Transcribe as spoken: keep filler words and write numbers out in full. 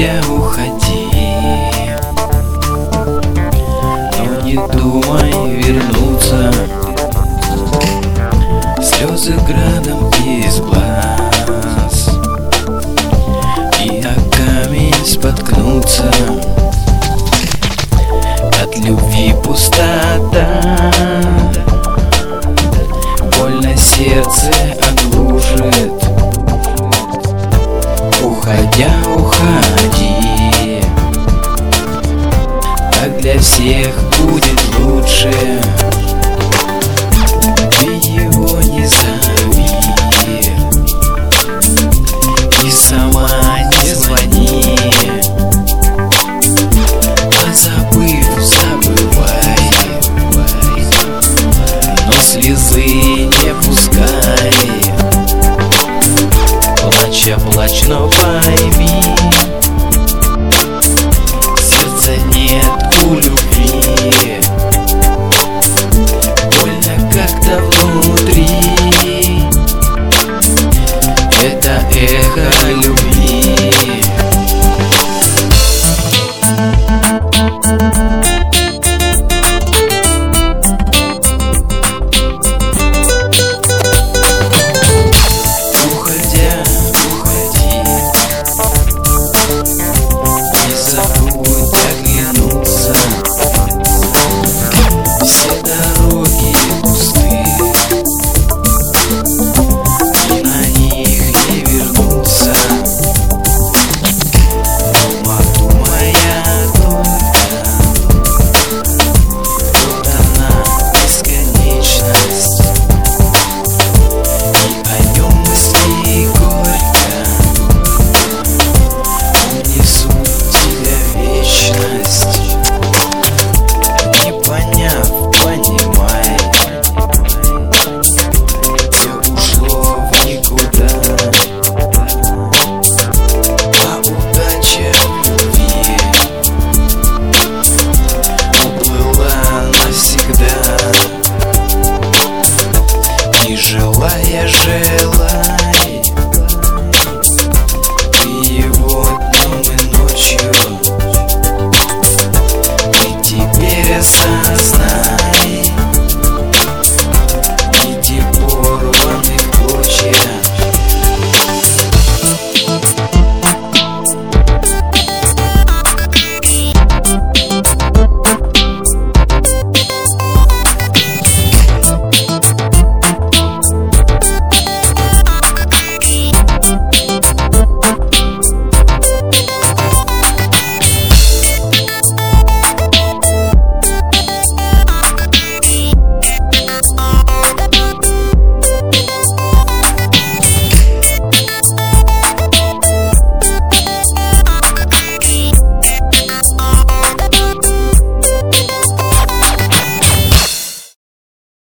Уходя, уходи, но не думай вернуться. Слезы градом из глаз, и о камень споткнуться. От любви пустота, больно сердце оглушит. Уходя, уходи, так для всех будет лучше. Ты его не зови и сама не звони. Позабыв, забывай, но слезы не пускай. Плача, плачь, но пойми, сердца нет у любви. Больно как-то внутри, это эхо